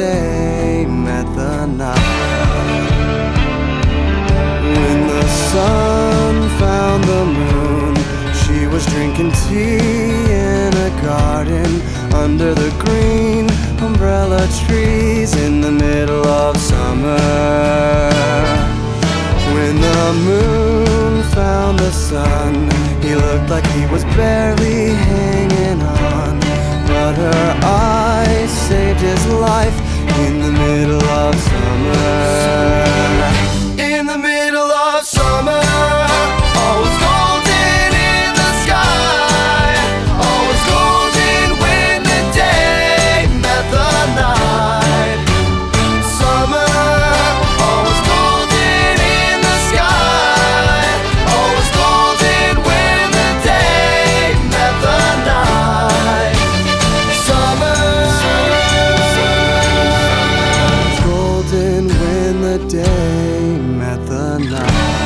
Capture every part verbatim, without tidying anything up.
day met the night. When the sun found the moon, she was drinking tea in a garden under the green umbrella trees in the middle of summer. When the moon found the sun, he looked like he was barely hanging on, but her eyes saved his life in the middle of summer. In the middle of summer, all was golden in the sky. All was golden when the day met the night. Summer, all was golden in the sky. All was golden when the day met the night. Summer, golden when the day met the night.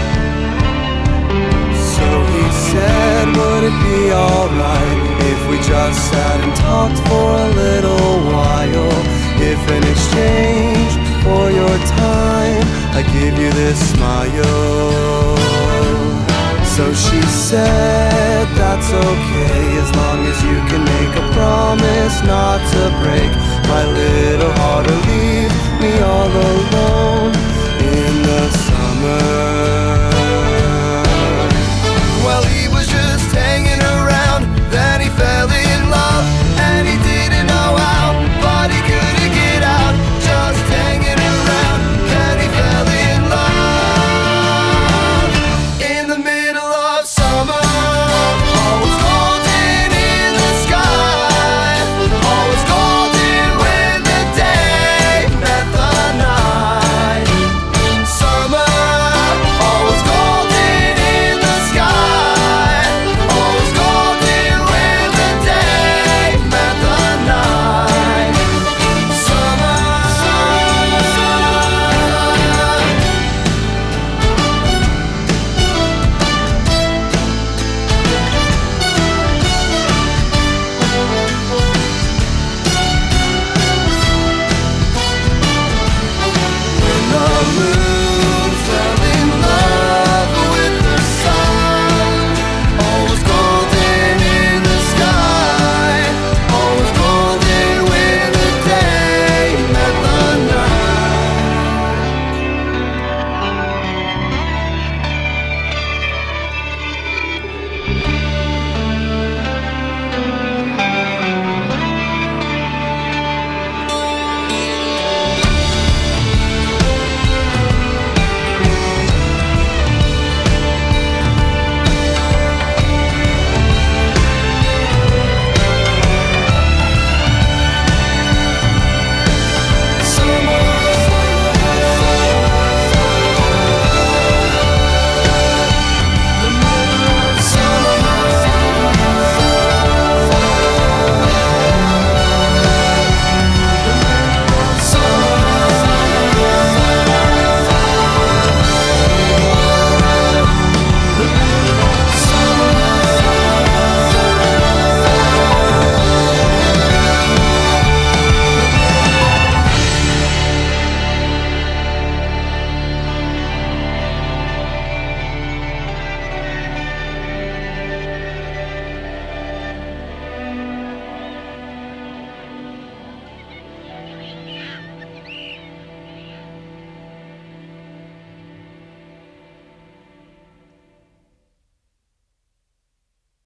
So he said, would it be alright if we just sat and talked for a little while? If in exchange for your time, I give you this smile. So she said, that's okay, as long as you can make a promise not to break.